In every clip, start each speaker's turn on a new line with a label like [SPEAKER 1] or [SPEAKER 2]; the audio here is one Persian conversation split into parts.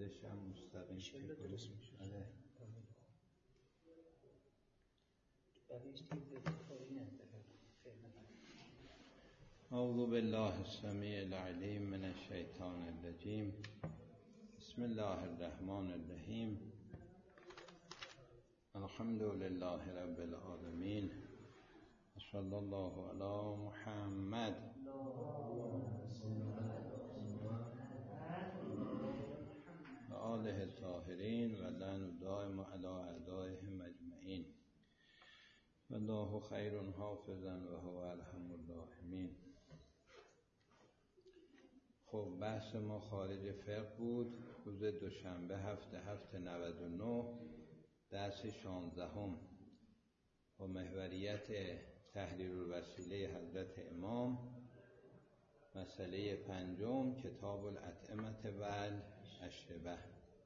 [SPEAKER 1] بعدش هم مستقیم
[SPEAKER 2] انشالله درست میشه.
[SPEAKER 1] اعوذ بالله السمیع العلیم من الشیطان الرجیم. بسم الله الرحمن الرحیم. الحمد لله رب العالمین. صلی الله علی محمد و آله الطاهرین و لعن دائم علی اعدائهم اجمعین. والله خیر حافظا و هو ارحم الراحمین. خب بحث ما خارج فقه بود. روز دوشنبه 7/7/99 درس 16 با محوریت تحریر الوسیله حضرت امام. مسئله 5 کتاب الاطعمة والاشربة.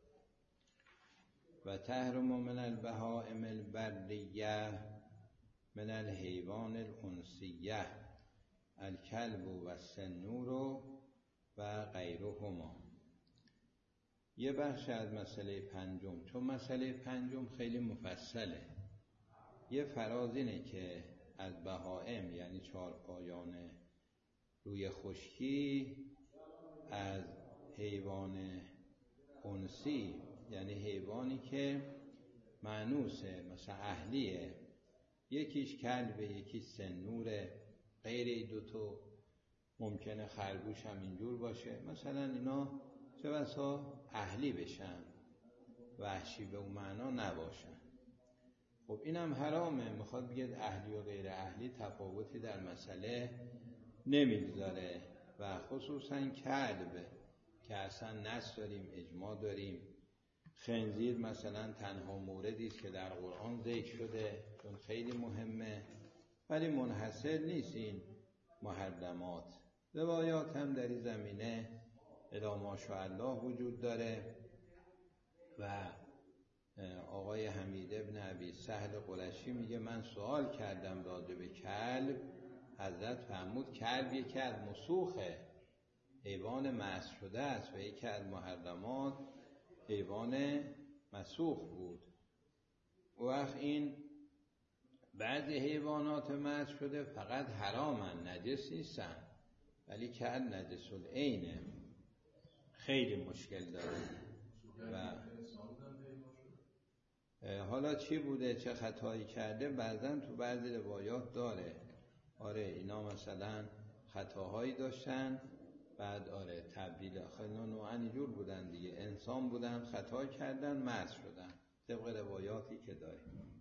[SPEAKER 1] و تحرم من البهائم البریه من الحیوان الانسیه الکلب و السنور و غیرهما. یه بخش از مسئله 5، چون مسئله 5 خیلی مفصله. یه فراز اینه که از بهائم یعنی 4 پایان روی خشکی، از حیوان انسی یعنی حیوانی که مانوسه مثلا اهلیه، یکیش کلبه یکیش سنوره، غیر دوتو ممکنه خرگوش هم اینجور باشه، مثلا اینا چه بسا اهلی بشن، وحشی به اون معنا نباشن. خب اینم حرامه. میخواد بگید اهلی و غیر اهلی تفاوتی در مسئله نمیگذاره. و خصوصا کلب که اصلا نص داریم، اجماع داریم. خنزیر مثلا تنها موردی است که در قرآن ذکر شده چون خیلی مهمه، ولی منحصر نیست این محرمات. روایات هم در این زمینه الی ماشاءالله وجود داره. و آقای حمید ابن ابی سهل قرشی میگه من سوال کردم راجع به کلب، حضرت فرمود کلب یکی از مسوخه، حیوان مسخ شده است و یکی از محرمات حیوان مسوخ بود. وقت این بعضی حیوانات مسخ شده فقط حرامن، نجس نیستن، ولی کل نجس العینه، خیلی مشکل داره. و حالا چی بوده، چه خطایی کرده، بعضن تو بعضی روایات داره. آره اینا مثلا خطاهایی داشتن، بعد آره تبدیل خیلی نوعا جور بودن دیگه، انسان بودن، خطا کردن، مسخ شدن، طبق روایاتی که داره.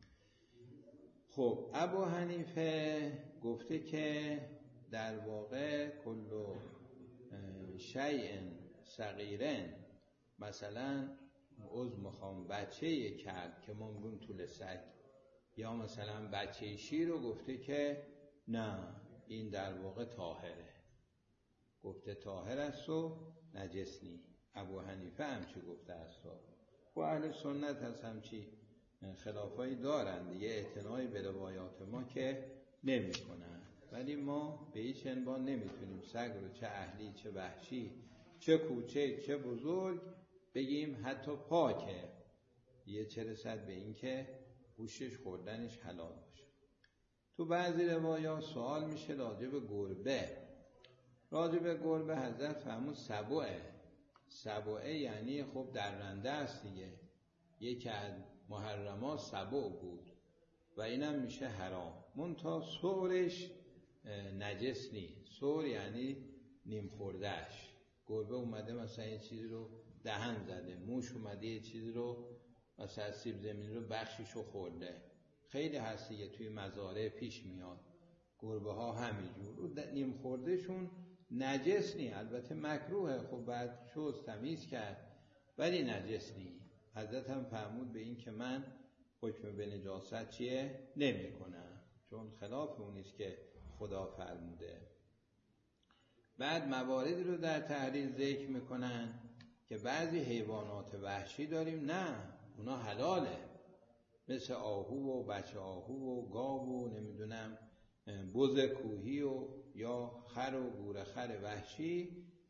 [SPEAKER 1] خب ابو حنیفه گفته که در واقع کل شیء صغیرن، مثلا میخوام بچه کلب که ممکن طول سگ، یا مثلا بچه شیر رو گفته که نه این در واقع طاهره، گفته طاهر است و نجس نی. ابو حنیفه همچی گفته است و اهل سنت هست همچی خلافایی دارن دیگه، اعتنایی به روایات ما که نمی کنن. ولی ما به هیچ عنوان نمیتونیم سگ رو چه اهلی چه وحشی چه کوچک چه بزرگ بگیم حتی پاکه، یه چه رسد به این که گوشتش خوردنش حلال باشه. تو بعضی روایات سوال میشه راجع به گربه. راجع به گربه حضرت فرمود سبعه. سبعه یعنی خب درنده است دیگه، یکی از محرمات سبع بود و اینم میشه حرام. منتها سورش نجس نیست. سور یعنی نیم خوردهش. گربه اومده مثلا یه چیزی رو دهن زده، موش اومده یه چیزی رو مثلا سیب زمینی رو بخشیشو خورده. خیلی هست دیگه توی مزارع پیش میاد. گربه ها همینجور نیم خوردهشون نجس نی، البته مکروهه، خب بعد شوز تمیز کرد، ولی نجس نی. حضرت هم فرمود به این که من حکم به نجاست چیه نمی کنم، چون خلاف اونیست که خدا فرموده. بعد مواردی رو در تحریر ذکر میکنن که بعضی حیوانات وحشی داریم نه اونا حلاله، مثل آهو و بچه آهو و گاو و نمیدونم بز کوهی و یا خر و گورخر وحشی،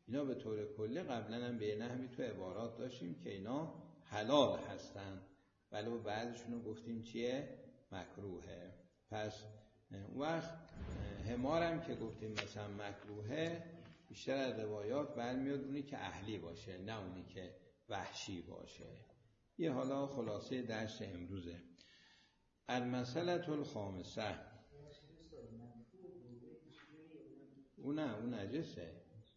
[SPEAKER 1] اینا به طور کلی قبلا هم به نحوی تو عبارات داشتیم که اینا حلال هستن، ولی بعضشون رو گفتیم چیه؟ مکروهه. پس اون وقت حمارم که گفتیم مثلا مکروهه، بیشتر از روایات برمیاد اونی که اهلی باشه، نه اونی که وحشی باشه. یه حالا خلاصه درس امروزه. المسئله الخامسه، اون نجسه.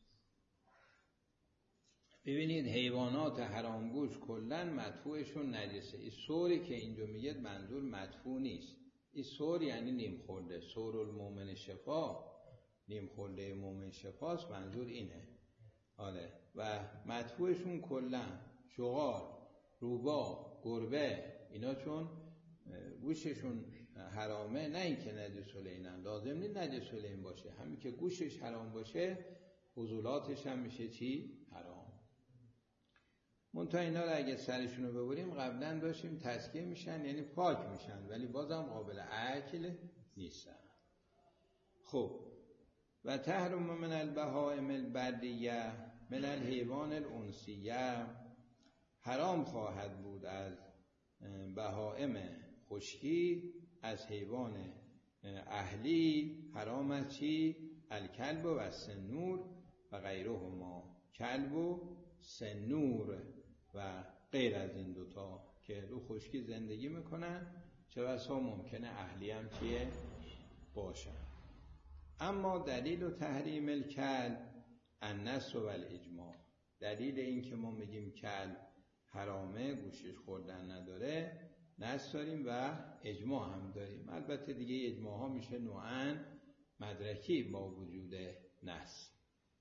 [SPEAKER 1] ببینید حیوانات حرامگوش کلن مدفوعشون نجسه. این سوری که اینجا میگه منظور مدفوع نیست. این سور یعنی نیم خورده، سور المؤمن شفا، نیم خورده مؤمن شفاست، منظور اینه. آره. و مدفوعشون کلن شغال، روبا، گربه، اینا چون گوششون حرامه، نه اینکه نجس العینن، لازم نیست نجس العین باشه، همین که گوشش حرام باشه عضلاتش هم میشه چی؟ حرام. منتها اینا رو اگه سرشون رو ببریم قبلا داشتیم تزکیه میشن، یعنی پاک میشن، ولی بازم قابل اکل نیستن. خب و تحرم من البهائم البریه من الحیوان الانسیه، حرام خواهد بود از بهائم خشکی، از حیوان اهلی حرام از چی؟ الکلب و سنور و غیرهما، کلب و سنور و غیر از این دوتا که رو خشکی زندگی میکنن، چه بسا ممکنه اهلی هم چیه؟ باشن. اما دلیل تحریم الکلب النص و الاجماع، دلیل این که ما میگیم کلب حرامه، گوشش خوردن نداره، نص داریم و اجماع هم داریم. البته دیگه اجماع ها میشه نوعاً مدرکی با وجود نص.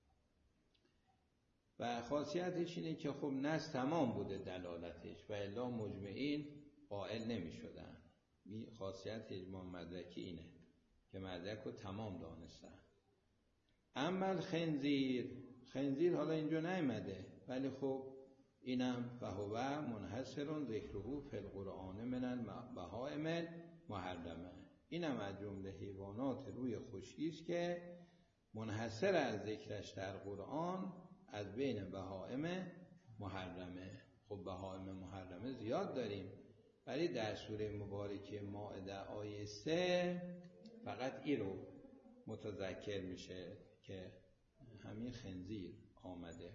[SPEAKER 1] و خاصیتش اینه که خب نص تمام بوده دلالتش و الا مجمعین قائل نمی شدن. خاصیت اجماع مدرکی اینه که مدرک رو تمام دانستن. اما الخنزیر، خنزیر حالا اینجا نیامده، ولی خب اینم فهو منحصر ذکره فی القرآن من البهائم المحرمه، اینم از جمله حیوانات روی خشکی است که منحصر از ذکرش در قرآن از بین بهائم محرمه. خب بهائم محرمه زیاد داریم، ولی در سوره مبارکه مائده آیه 3 فقط این رو متذکر میشه که همین خنزیر آمده.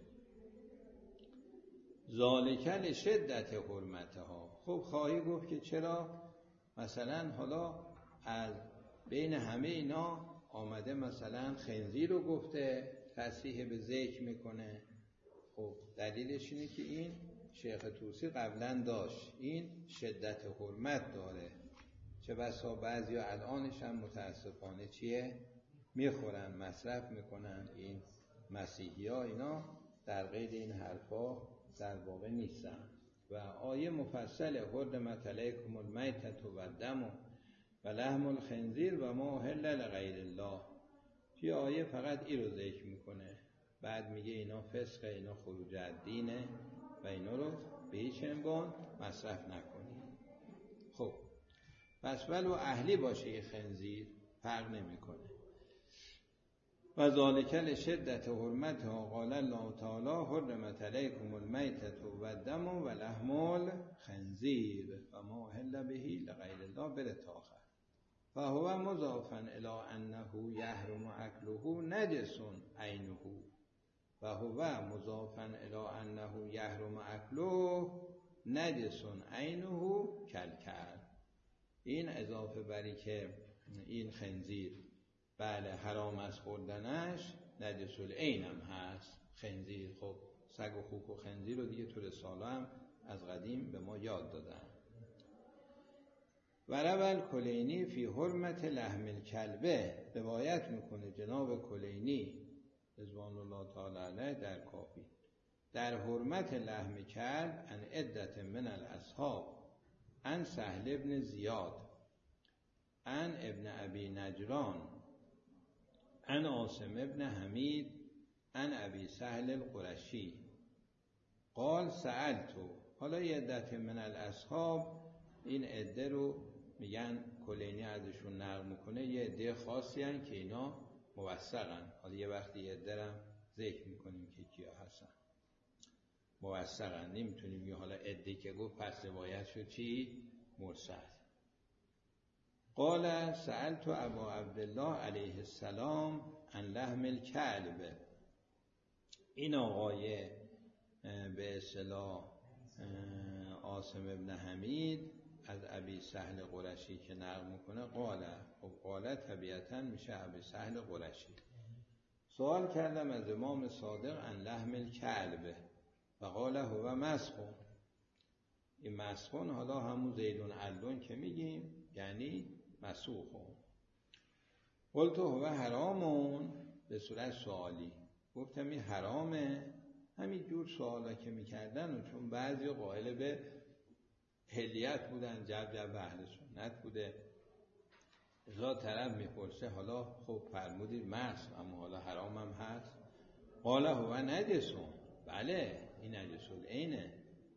[SPEAKER 1] ذالک لشدت حرمتها. خب خواهی گفت که چرا مثلا حالا از بین همه اینا آمده مثلا خنزیر رو گفته، تصریح به ذکر میکنه. خب دلیلش اینه که این شیخ طوسی قبلا داشت، این شدت حرمت داره، چه بسا بعضی ها الانش هم متاسفانه چیه؟ میخورن، مصرف میکنن. این مسیحی ها اینا در غیر این حرفا در واقع نیستن. و آیه مفصل حرمت علیکم المیتة و الدم و لحم الخنزیر و ما اهل لغیر الله، توی آیه فقط این رو ذکر میکنه، بعد میگه اینا فسق، اینا خروج از دینه و اینا رو به هیچ عنوان مصرف نکنید. خب پس ولو اهلی باشه یه خنزیر فرق نمیکنه. و ذالک لشدت حرمتها قال الله تعالی حرمت علیکم المیتة و الدم و لحم الخنزیر و ما اهل به لغیر الله بره تا آخر. فهو مضافا الی انه یحرم اکله نجس عینه، فهو مضافا الی انه یحرم اکله نجس عینه کلکل. این اضافه بری که این خنزیر بله حرام از خوردنش، نجس العین هم هست خنزیر. خب سگ و خوک و خنزیر رو دیگه تو رساله هم از قدیم به ما یاد دادن. و روال کلینی فی حرمت لحم الکلبه، روایت میکنه جناب کلینی رضوان الله تعالی علیه در کافی در حرمت لحم کلب ان عدت من الاصحاب، ان سهل ابن زیاد، ان ابن ابی نجران، ان عاصم ابن حمید، ان ابی سهل القرشی قال سألتو. حالا یه عدت من الاصحاب، این عده رو میگن کلینی ازشون نقل میکنه، یه عده خاصی هن که اینا موثقن. حالا یه وقتی یه عده ذکر میکنیم که کیا هستن. موثقا نمیتونیم یه حالا عده که گفت پس روایت شد چی؟ مرسل. قال سألت ابا عبدالله علیه السلام عن لحم الکلب. این آقای به اصطلاح عاصم ابن حمید از ابی سهل قرشی که نقل میکنه قال طبیعتا میشه ابی سهل قرشی. سوال کردم از امام صادق عن لحم الکلب و قال هو مسخون. این مسخون حالا همون زیدون علون که میگیم یعنی مسوخون. قلت هو حرامون به صورت سوالی. گفتم این حرامه. همین جور سوالا که میکردن و چون بعضی قائل به حلیت بودن جب اهل سنت بوده ازا طرف میپرسه حالا خب فرمودید مسخ اما حالا حرام هم هست. قال هو نجسون. بله این نجسون اینه.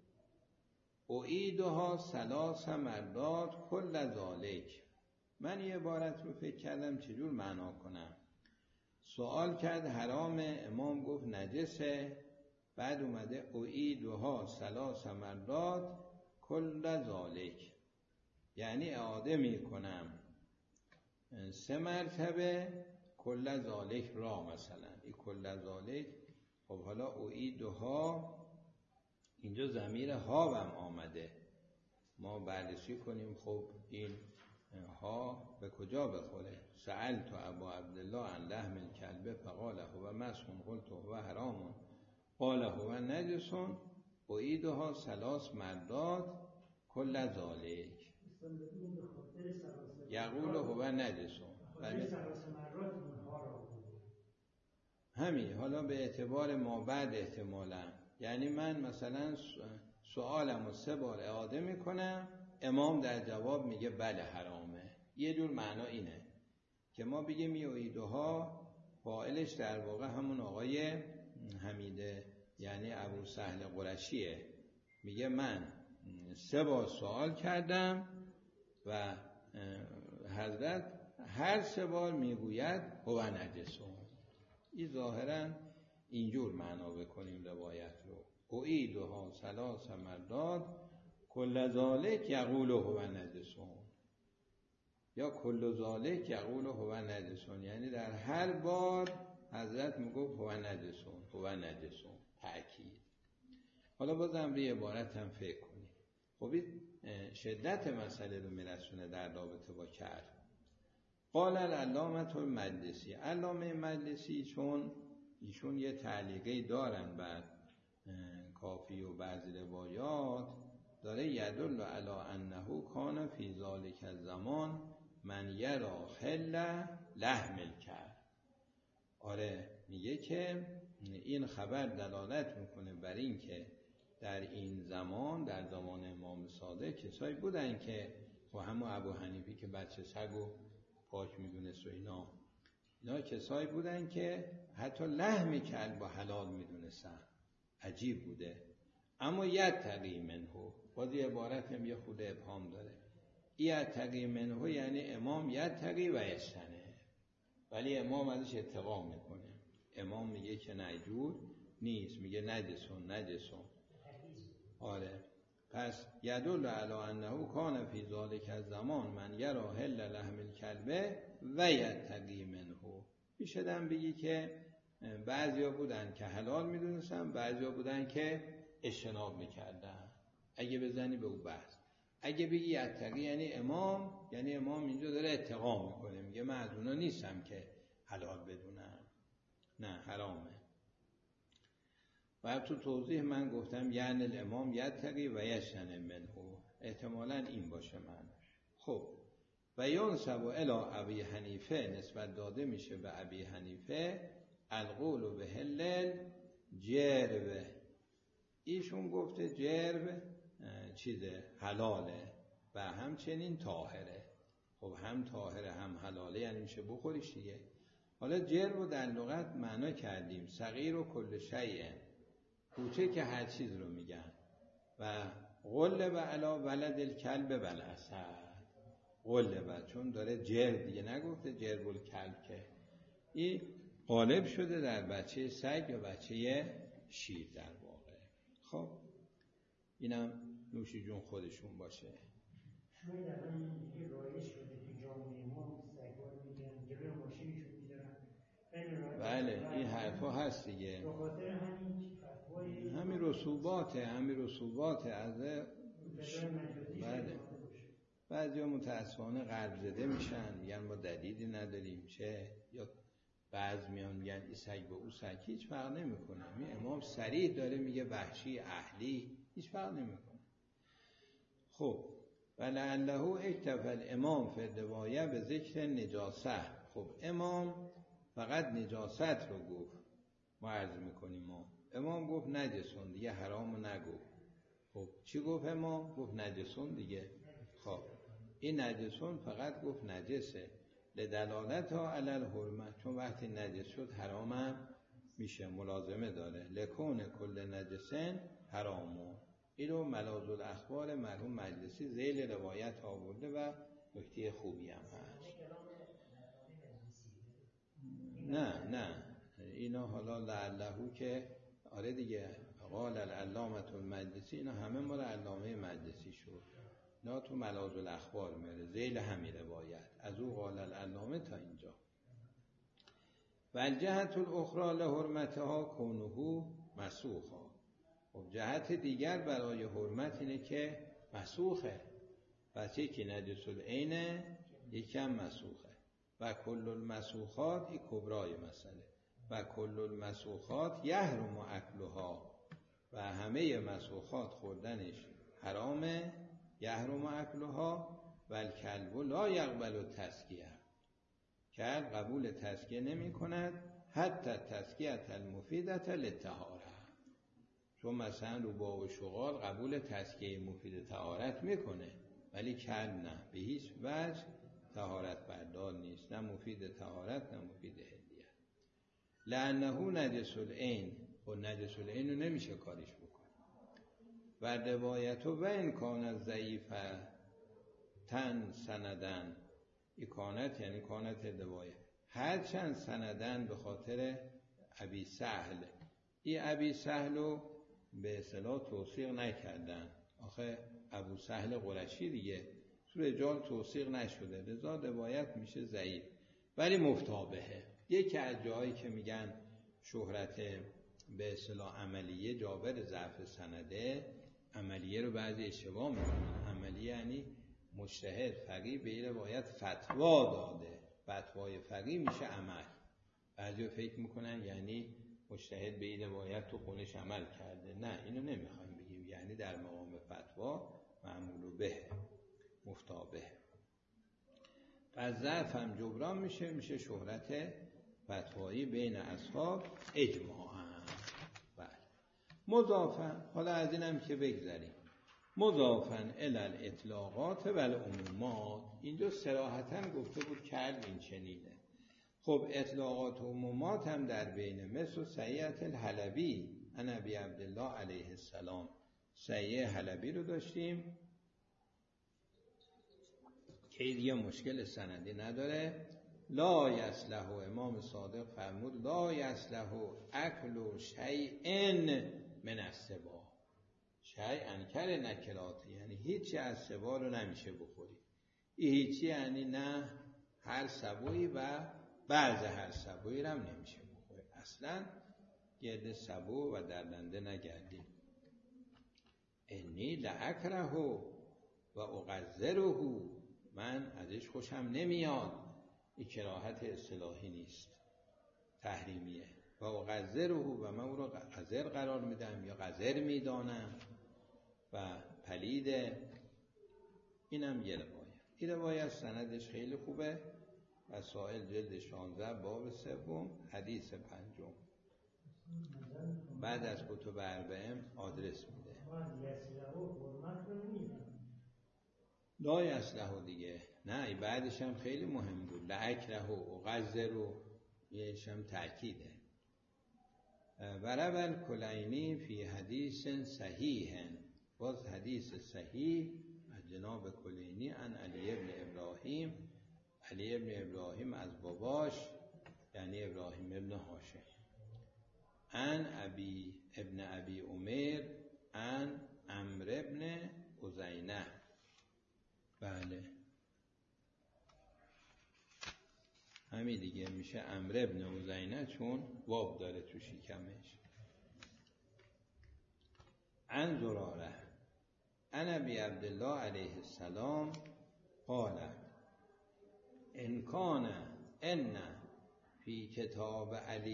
[SPEAKER 1] اعیدها 3 مرات کل ذالک. من یه عبارت رو فکر کردم چجور معنا کنم. سوال کرد حرام، امام گفت نجسه، بعد اومده اعیدها 3 مرات کل ذالک، یعنی اعاده میکنم 3 مرتبه کل ذالک را. مثلا این کل ذالک خب حالا اعیدها اینجا ضمیر ها هم آمده، ما بررسی کنیم خب این ها به کجا بخوره. سألت ابا عبدالله عن لحم الکلب فقال هو مسخون قلت هو حرام قال هو نجس اعیدها 3 مرات کل ذالک یقول هو نجس. همین حالا به اعتبار ما بعد احتمالا، یعنی من مثلا سوالم رو 3 بار اعاده میکنم، امام در جواب میگه بله حرامه. یه جور معنا اینه که ما بگیم یعیدها فاعلش در واقع همون آقای حمیده یعنی ابو سهل قرشیه، میگه من 3 بار سوال کردم و حضرت هر 3 بار میگوید هو نجسون. این ظاهرا اینجور معنا بکنیم روایت رو. اعیدها 3 مرات کل ذالک یقول هو نجسون یا کل ذالک یقول هو نجسون، یعنی در هر بار حضرت میگفت هو نجسون هو نجسون تأکید. حالا بازم به عبارت هم فکر کنیم. خب شدت مسئله رو میرسونه در رابطه با کرد. قال العلامة المجلسی. علامه مجلسی چون ایشون یه تعلیقی دارن بر کافی و بعضی روایات، داره یدل علی انه کان فی ذلک الزمان من یرا خل لحم الکلب. آره میگه که این خبر دلالت میکنه بر این که در این زمان، در زمان امام صادق، کسایی بودن که و همون ابو حنیفی که بچه سگو پاک میدونست و اینا کسایی بودن که حتی لحم کلب و حلال میدونستن. عجیب بوده. اما یتقی منه، باز یه عبارت هم یه خود ابهام داره. یتقی منه یعنی امام یتقی و یشتنه، ولی امام ازش اتقا میکنه. امام میگه که نجور نیست، میگه نجسون نجسون. آره پس یدل علی انه کان فی ذلک الزمان من یرا حل لحم الکلب و یتقی منه. میشدم بگی که بعضیا بودن که حلال میدونستن، بعضیا بودن که اجتناب میکردن. اگه بزنی به اون بحث، اگه بگی یتقی یعنی امام، یعنی امام اینجا داره اتقا میکنه، میگه من از اونا نیستم که حلال بدونم، نه حرامه. و تو توضیح من گفتم یعنی الامام یتقی و یشتنب منه، احتمالاً این باشه معناش. خب و ینسب الی ابی حنیفه، نسبت داده میشه به ابی حنیفه القول به حلل جرب. ایشون گفته جرب چیزه حلاله و همچنین طاهره. خب هم طاهره هم حلاله، یعنی میشه بخوریش دیگه. حالا جرب رو در لغت معنا کردیم صغیر و کل شیء، کوچه که هر چیز رو میگن. و غلب علی ولد الکلب بالاسد، غلب چون داره جرب دیگه، نگفته جرب الکلب که. این غالب شده در بچه سگ یا بچه شیر در واقع. خب اینم نوش جون خودشون باشه.
[SPEAKER 2] شاید الان دیگه رایج شده که جامعه ما سگ‌ها رو میگیرن جلوی ماشینشون میذارن.
[SPEAKER 1] بله این حرفا هست دیگه.
[SPEAKER 2] به خاطر
[SPEAKER 1] همین رسوباته از بله. بعضی ها متاسفانه قلب زده میشن، میگن ما دلیلی نداریم چه، یا بعض میان میگن این سگ به او سگ، هیچ فرق نمیکنه. امام صریح داره میگه وحشی اهلی، هیچ فرق نمیکنه. خب ولعله اکتفى الامام فی الروایه به ذکر نجاسه. خب امام فقط نجاست رو گفت، ما عرض میکنیم امام گفت نجسون دیگه، حرامو نگفت. خب چی گفت امام؟ گفت نجسون دیگه. خب این نجسون فقط گفت نجسه لدلالتها علی الحرمه، چون وقتی نجس شد حرامم میشه، ملازمه داره. لکون کل نجسن حرامو. اینو ملاذ الاخبار مرحوم مجلسی ذیل روایت آورده و نکته خوبی هم هست. نه اینا حالا لعلهو که آره دیگه، قال العلامة المجلسی، اینا همه مال علامه مجلسی شد. نه تو ملاذ الاخبار میاره ذیل همین روایت، از او قال العلامه تا اینجا. و الجهت الاخرى لحرمتها کونه مسوخا. خب جهت دیگر برای حرمت اینه که مسوخه، پس یکی نجس العین یکم مسوخه. و کل المسوخات، این کبرای مسئله، و کل المسوخات یحرم اکلها، و همه مسوخات خوردنش حرامه، یحرم اکلها. و الکلب لا یقبل التزکیه، کلب قبول تزکیه نمی کند، حتی تزکیه المفیدة للطهاره. چون مثلا روباه و شغال قبول تزکیه مفید طهارت میکنه، ولی کلب نه، به هیچ وجه طهارت بردار نیست، نه مفید طهارت نه مفید هدیه. لانه نجس العین، و نجس العین رو نمیشه کاریش بکنه. و روایتو و امکان ضعیفه تن سندن، اکانت یعنی کانت روایت، هر چند سندن به خاطر ابی سهل. این ابی سهل رو به اصطلاح توثیق نکردن، آخه ابو سهل قرشی دیگه تو رجال توثیق نشده، لذا روایت میشه ضعیف، ولی مفتابهه. یکی از جایی که میگن شهرت به اصطلاح عملیه جابر ضعف سنده، عملیه رو بعضی اشتباه میکنن. عملیه یعنی مجتهد فقیه به این روایت فتوا داده، فتوای فقیه میشه عمل. بعضی فکر میکنن یعنی مجتهد به این روایت تو خونش عمل کرده، نه اینو نمیخوایم بگیم، یعنی در مقام فتوا معمول به مفتابه. پس ضعف هم جبران میشه شهرت فتوایی بین اصحاب اجماعاً. بله. مضافاً، حالا از اینم که بگذاریم، مضافاً الی الاطلاقات و العمومات، اینجا صراحتاً گفته بود کرد این چنینه. خب اطلاقات و عمومات هم در بین، مثل سیعت الحلبی عن ابی عبدالله علیه السلام. سیعه حلبی رو داشتیم که دیگه مشکل سندی نداره. لا یصلح، امام صادق فرمود لا یصلح اکل شیء من السباع. شیء انکر نکرات، یعنی هیچی از سباع رو نمیشه بخوری. این هیچی یعنی نه هر سبوعی و بعض هر سبوعی رو هم نمیشه بخوری، اصلا گرد سبوع و درنده نگردیم. انی لاکره و اقذره، من ازش خوشم نمیاد. این کراهت اصطلاحی نیست، تحریمیه. و اقذره، و من او رو قذر قرار میدم یا قذر میدانم و پلیده. اینم یه روایت. این روایت سندش خیلی خوبه. مسائل جلد 16 باب 3 حدیث 5. بعد از کتب اربعه آدرس میده. لا یصلح دیگه نه، بعدش هم خیلی مهم بود، لاکره و اقذر و یهش هم تأکیده. ورول کلینی فی حدیث صحیح، باز حدیث صحیح از جناب کلینی عن علی ابن ابراهیم. علی ابن ابراهیم از باباش یعنی ابراهیم ابن هاشم. عن ابن ابی عمر عن عمرو ابن ازینه. بله همین دیگه میشه عمرو ابن ازینه چون واو داره تو شکمش. عن زراره عن ابی عبدالله علیه السلام قال ان فی کتاب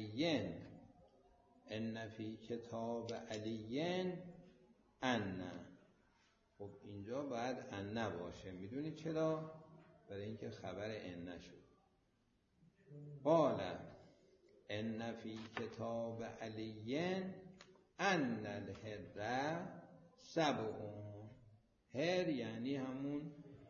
[SPEAKER 1] علی ان. خب اینجا باید ان باشه. میدونی چرا؟ برای اینکه خبر ان شد. قال ان فی کتاب علی ان الهر سبع. هر یعنی همون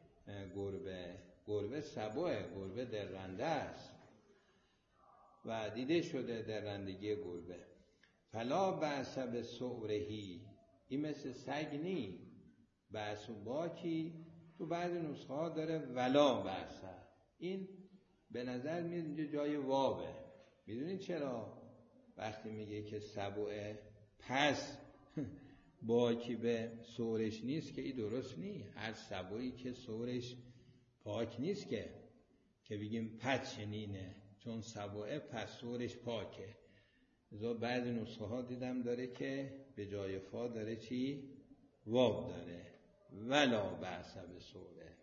[SPEAKER 1] گربه سبعه، گربه درنده است و دیده شده درندگی گربه. فلا بأس بسعرهی، این مثل سگ نی. بأس و باکی تو بعضی نسخه ها داره ولا بأس. این به نظر میاد اینجا جای وابه. میدونید چرا؟ وقتی میگه که سبعه پس باکی به سورش نیست که این درست نیست. هر سبعی که سورش پاک نیست که بگیم پس چنینه، چون سبعه پس سورش پاکه. ازا بعضی نسخه ها دیدم داره که به جای فا داره چی؟ واب داره. ولا بأس بسوره،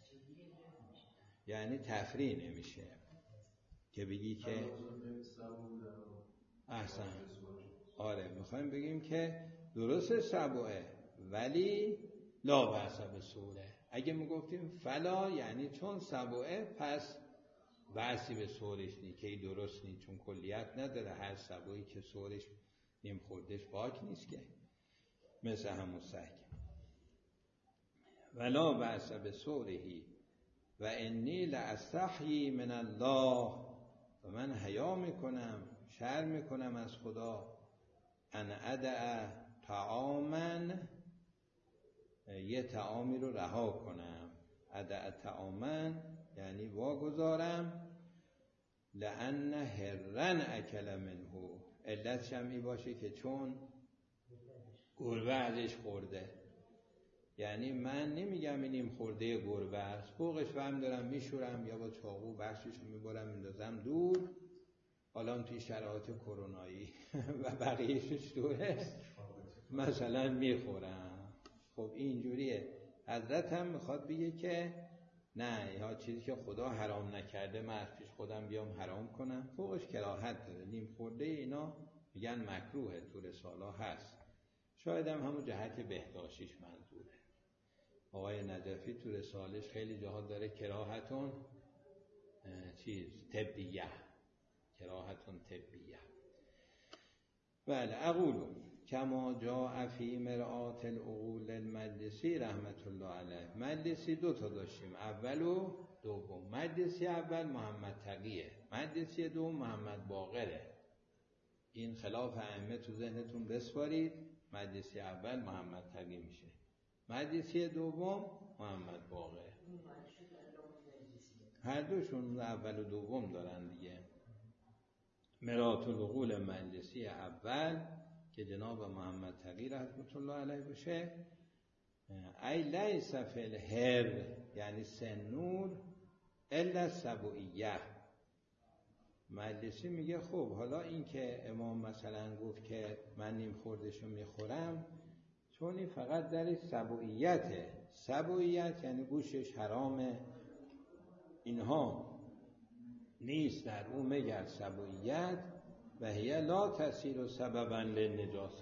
[SPEAKER 1] یعنی تفریع نمیشه که بگی که احسن. آره میخوایم بگیم که درست سبعه ولی لا بأس بسوره. اگه میگفتیم فلا یعنی چون سبعه پس بحثی به سورش نی، که ای درست نی، چون کلیت نداره. هر سبعی که سورش نیم خوردش پاک نیست که، مثل همون سگ. ولا بأس بسورهی و انی لاستحیی من الله، و من حیا میکنم، شرم میکنم از خدا، ان ادع طعاما، یه طعامی رو رها کنم. ادع طعاما یعنی واگذارم. لأن هرن اکل منه، علتش هم این باشه که چون گربه ازش خورده. یعنی من نمیگم اینیم خورده گربه است، فوقش هم دارم میشورم یا با چاقو بخشش رو میبرم میندازم دور. حالا توی شرایط کرونایی و بقیه‌اش دوره مثلا میخورم. خب اینجوریه. حضرت هم میخواد بگه که نه، یا چیزی که خدا حرام نکرده من از پیش خودم بیام حرام کنم، فوقش کراهت داره. نیم خورده اینا میگن مکروه، تو رساله هست. شاید هم همون جهت بهداشتیش منظوره. آقای نجفی تو رسالش خیلی جاها داره کراهتون طبیه، کراهتون طبیه. بله. اقولو کما جاء فی مرآت العقول المجلسی رحمت الله علیه. مجلسی دو تا داشتیم، اول و دوم. مجلسی اول محمد تقیه، مجلسی دوم محمد باقره. این خلاف ائمه تو ذهنتون بسپارید. مجلسی اول محمد تقی میشه، مجلسی دوم محمد باقر. هر دوشون اول و دوم دارن دیگه. مرآت العقول مجلسی اول که جناب محمد تقی رحمت الله علیه باشه، ای لیس فی الهر یعنی سنور الا سبعیه. مجلسی میگه خب حالا این که امام مثلا گفت که من نیم خوردشو میخورم، چون این فقط در سبعیته. سبعیت یعنی گوشش حرامه، اینها نیست در اون مگر سبعیت. و هی لا تسیر سببا للنجاست.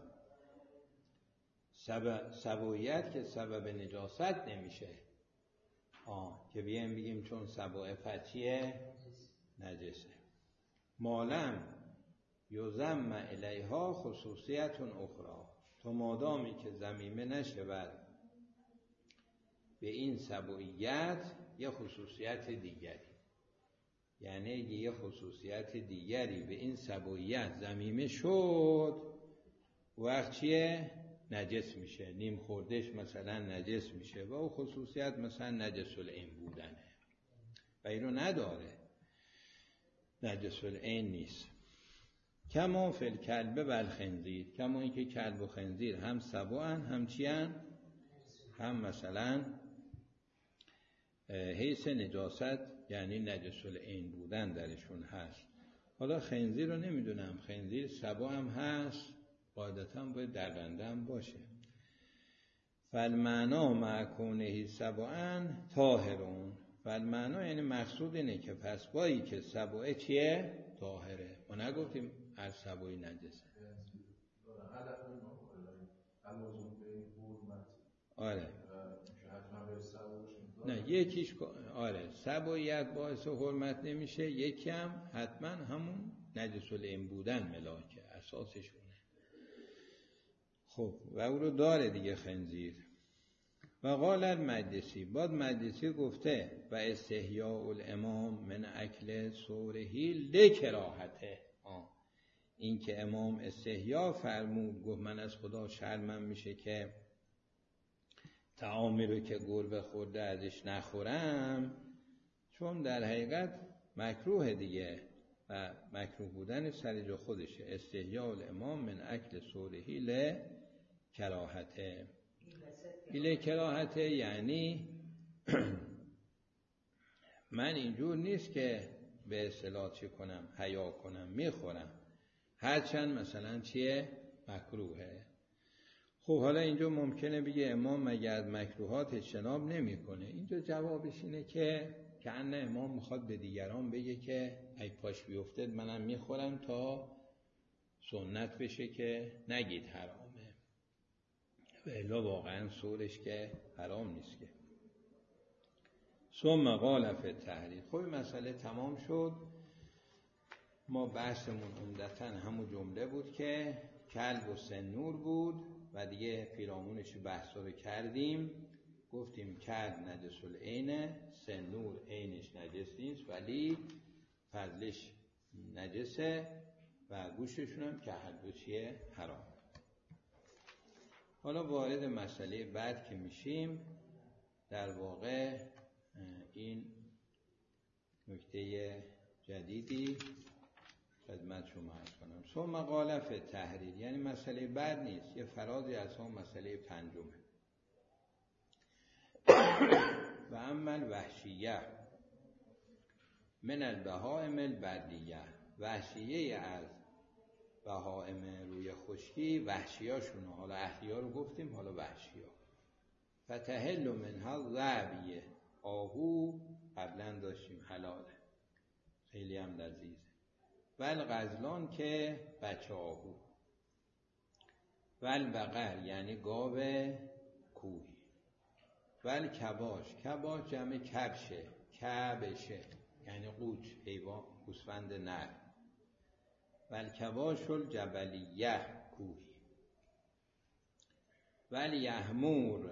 [SPEAKER 1] سبعیت که سبب نجاست نمیشه. که بگیم چون سبعه فتیه نجسه. مالم یزم الیها خصوصیت اخرى، تو مادامی که ذمیمه نشود به این سبعیت یه خصوصیت دیگری، یعنی یه خصوصیت دیگری به این سبعیت ذمیمه شد، وقت چیه؟ نجس میشه. نیم خوردش مثلا نجس میشه و اون خصوصیت مثلا نجس العین بودنه و اینو نداره. نجس العین نیست. کما فی الکلب و الخنزیر، کما اینکه کلب و خنزیر هم سبوان هم چیان، هم مثلا حیث نجاست یعنی نجس العین بودن درشون هست. حالا خنزیر رو نمیدونم، خنزیر سبو هم هست، قاعدتا باید درنده هم باشه. فالمعنا مع کونه سبوان طاهرون، فالمعنا یعنی مقصود اینه که پس بایی که سبوه چیه؟ طاهره. ما نگفتیم هر سبوی نجسه. آره نه یکیش آره سبویت باعث حرمت نمیشه، یکی هم حتما همون نجس العین بودن ملاکه اساسشونه. خب و او رو داره دیگه خنزیر. و قال المجلسی، بعد مجلسی گفته و استحیاء الامام من اکل سورهی لکراهته، این که امام استحیا فرمود، گفت من از خدا شرمم میشه که طعامی رو که گربه خورده ازش نخورم، چون در حقیقت مکروه دیگه و مکروه بودن سر جا خودشه. استحیاء الامام من اکل سورهی لکراهته، ایله کراهته یعنی من اینجور نیست که به اصطلاح چی کنم حیا کنم، میخورم، هرچند مثلا چیه مکروهه. خب حالا اینجا ممکنه بگه امام مگر از مکروهات اجتناب نمیکنه. اینجا جوابش اینه که کأن امام میخواد به دیگران بگه که ای پاش بیفتد منم میخورم تا سنت بشه که نگید حرامه، و الا واقعا صورش که حرام نیست که. ثم قال فی التحریر. خب مسئله تمام شد. ما بحثمون عمدتاً همون جمله بود که کلب و سنور بود و دیگه پیرامونش بحثا رو کردیم. گفتیم کلب نجس العینه، سنور عینش نجس نیست ولی فضلش نجسه و گوشتشون هم که هر دو چیه حرام. حالا وارد مسئله بعد که میشیم، در واقع این نکته جدیدی خدمت شما عرض کنم. ثم قال فی التحریر یعنی مسئله بعد نیست، یه فرازی از اون مسئله پنجمه. و اما الوحشیه من البهائم البریه، وحشیه از بهائم روی خشکی، وحشیاشونه، حالا احیا رو گفتیم، حالا وحشیا. فتحل منها الرعبیه، آهو قبلا داشتیم حلاله، خیلی هم لذیذه. والغزلان که بچه آهو. والبقر یعنی گاو کوهی. والکباش، کباش جمع کبشه، کبشه یعنی قوچ، حیوان گوسفند نر. والکباش الجبلیه کوهی. والیحمور،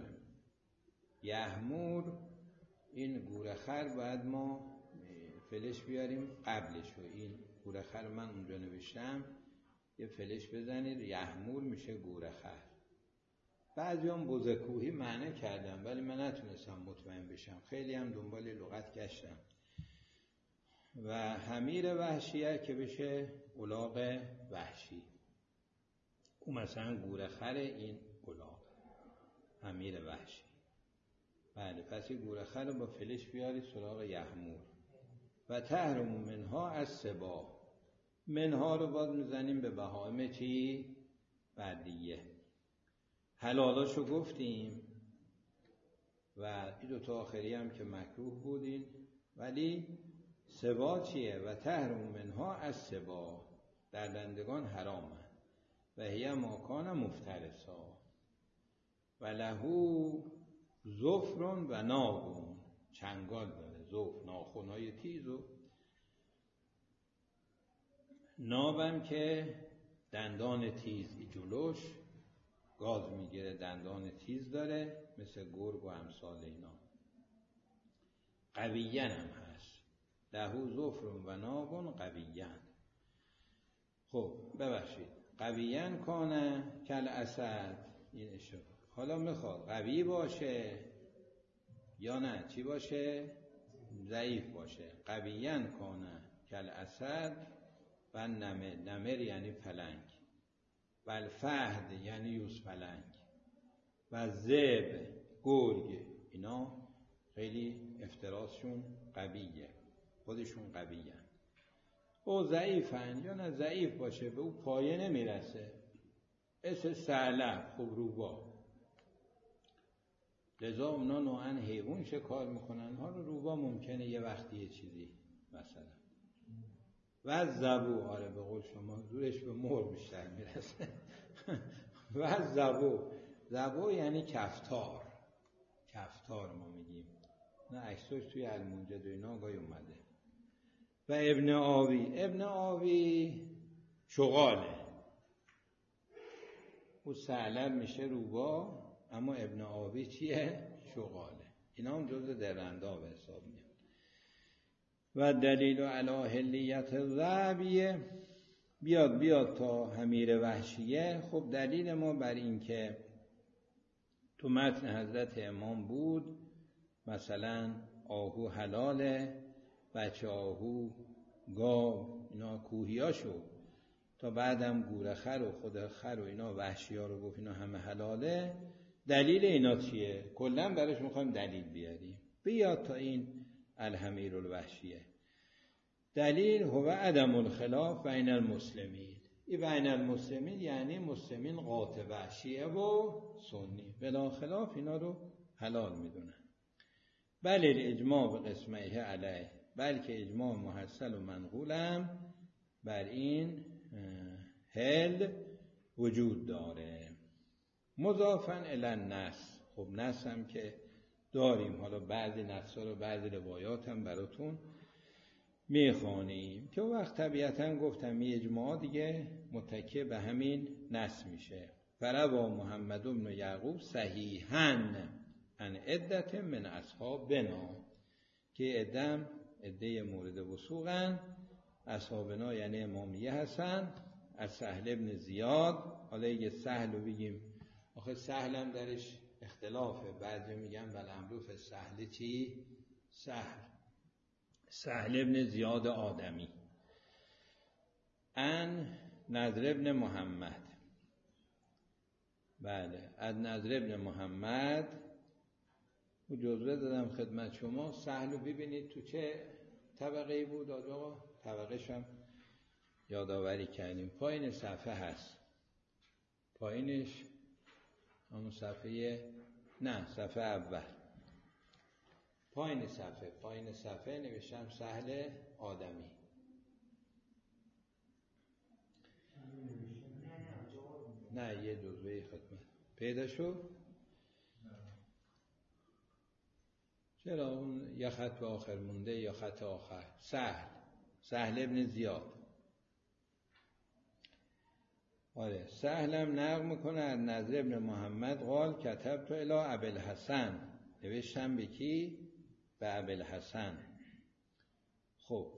[SPEAKER 1] یحمور این گورخر باید ما فلش بیاریم قبلش، و این گورخر من اونجا نوشتم یه فلش بزنید، یحمور میشه گورخر. بعضی هم بزکوهی معنی کردم ولی من نتونستم مطمئن بشم، خیلی هم دنبال لغت گشتم. و حمیر وحشیه که بشه الاغ وحشی، او مثلا گورخر، این الاغ حمیر وحشی. بله پس این گورخر رو با فلش بیاری سراغ یحمور. و تحرم منها از سبا، منها رو باید میزنیم به بهائم چی؟ بردیه. حلالاشو گفتیم و این دوتا آخری هم که مکروه بودین، ولی سبا چیه؟ و تحرم منها از سبا، دردندگان حرامه. و هی ماکان مفترسا و لهو زفرون و ناگون، چنگال داره، زفر ناخونای تیز و نابم که دندان تیز جلوش گاز میگیره، دندان تیز داره مثل گرگ و امثال اینا. قویین هم هست، لهو زفرون و ناگون قویین. خب ببخشید، قویین کانه کل اسد، این اشاره. حالا میخواد قوی باشه یا نه چی باشه؟ ضعیف باشه. قویین کانه کل اسد و نمر یعنی پلنگ و الفهد یعنی یوزپلنگ و ذئب گرگ. اینا خیلی افتراسشون قویه، خودشون قویه. او ضعیفن یا نه ضعیف باشه به او پایه نمیرسه، مثل ثعلب، خب روبا. لذا اونا نوعاً حیوان شکار میکنن. حالا روبا ممکنه یه وقتی یه چیزی مثلا و زبو، آره به قول شما زورش به مور بیشتر میرسه. و زبو یعنی کفتار. کفتار ما میگیم، نه عکسش توی المنجد و اینا گاهی اومده. و ابن آوی شغاله. او ثعلب میشه روبا، اما ابن آوی چیه؟ شغاله. اینا هم جزء درنده به حساب میاد. و دلیل علی حلیت الذئبیه، بیاد تا حمیر وحشیه. خب دلیل ما بر این که تو متن حضرت امام بود مثلا آهو حلاله، بچه آهو، گاو، اینا کوهیاشو، تا بعدم گورخر و خود خر و اینا وحشی‌ها رو گفت اینا همه حلاله. دلیل اینا چیه؟ کلا براش میخوایم دلیل بیاریم. بیاد تا این الحمیر الوحشیه. دلیل هو عدم الخلاف بین المسلمین. این بین المسلمین یعنی مسلمین قاطبه، شیعه و سنی بلا خلاف اینا رو حلال میدونن. بل الاجماع به قسمه علیه، بلکه اجماع محصل و منقولم بر این حل وجود داره. مضافاً الی النص. خب نص هم که داریم، حالا بعضی نصا رو بعضی روایات هم براتون میخوانیم که وقت طبیعتاً گفتم این اجماع دیگه متکی به همین نص میشه. فروا محمد بن یعقوب صحیحاً ان عدت من اصحابنا، که عده مورد وثوقن. اصحابنا یعنی امامیه هستن. از سهل ابن زیاد. حالا یه سهل رو بگیم، آخه سهل هم درش اختلافه. بعضی میگن بلعمروف سهل چی؟ سهل ابن زیاد آدمی. ان نضر ابن محمد. بله، از نضر ابن محمد. و جزوه دادم خدمت شما. سهل رو ببینید تو چه طبقه‌ای بود آقا؟ طبقه‌ش هم یادآوری کردیم. پایین صفحه هست. پایینش همون صفحه اول. پایین صفحه نوشتم سهل آدمی. نه یه جزوه خدمت پیدا شد. چرا اون یا خط به آخر مونده یا خط آخر؟ سهل ابن زیاد. آره، سهلم نقل میکنه از نضر ابن محمد قال کتبت الی ابوالحسن، نوشتم به کی؟ به ابوالحسن. خب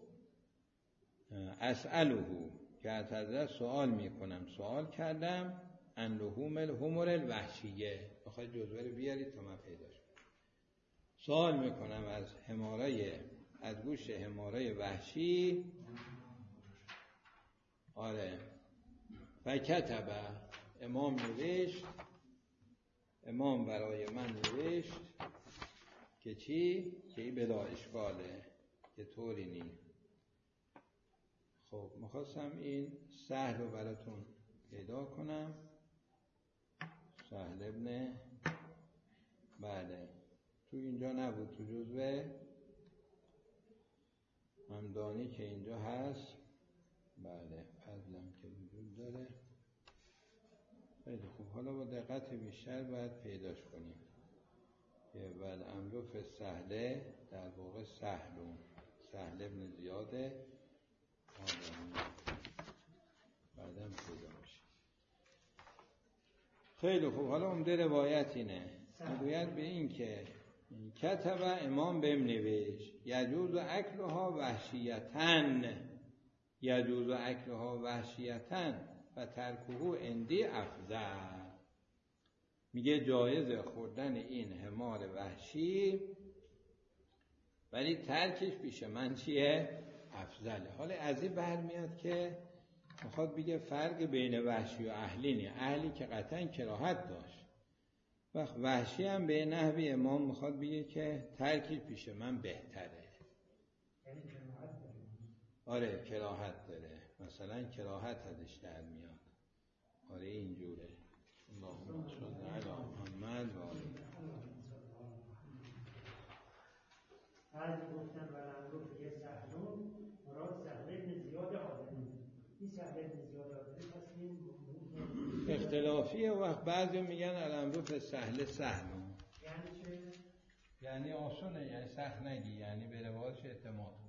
[SPEAKER 1] اسأله، که از حضرت سوال میکنم، سوال کردم ان لحوم الحمر الوحشیه. بخواید جزوه رو بیارید تا من پیداش. سوال میکنم از گوشت حمارای وحشی. آره. فکتب، امام نوشت، امام برای من نوشت که چی؟ که این بلا اشکاله، که طوری نیست. خب میخواستم این سهل رو براتون پیدا کنم. سهل ابن، بله تو اینجا نبود، تو جزوه همدانی که اینجا هست. بله فضلم که وجود داره. خیلی خوب، حالا با دقت بیشتر باید پیداش کنیم که والامر سهله در واقع سهل ابن زیاده آدمی. بعدم پیدا میشه. خیلی خوب، حالا عمده روایت اینه، میگوید به این که کتب، امام بهم نوشت یجوز اکلها وحشیتن و ترکه عندی افضل. میگه جایز خوردن این حمار وحشی، ولی ترکش پیش من چیه؟ افضله. حالا از این برمیاد که میخواد بگه فرق بین وحشی و اهلی نه. اهلی که قطعا کراهت داشت، وحشی هم به نحوی امام میخواد بگه که ترکی پیش من بهتره.
[SPEAKER 2] یعنی کراهت داره.
[SPEAKER 1] آره کراهت داره، مثلا کراهت ازش در میاد. آره اینجوره. اللهم صل علی محمد و آله.
[SPEAKER 2] بعضی گفتن ولنگفت یه سهلون مراد سهل ابن زیاد آدمی. این سهل ابن زیاد آدمی پس این
[SPEAKER 1] اختلافیه. وقت بعضی میگن الامروز سهل سهلون
[SPEAKER 2] یعنی چه؟
[SPEAKER 1] یعنی آسونه، یعنی سخت نگی، یعنی به روایش اعتماد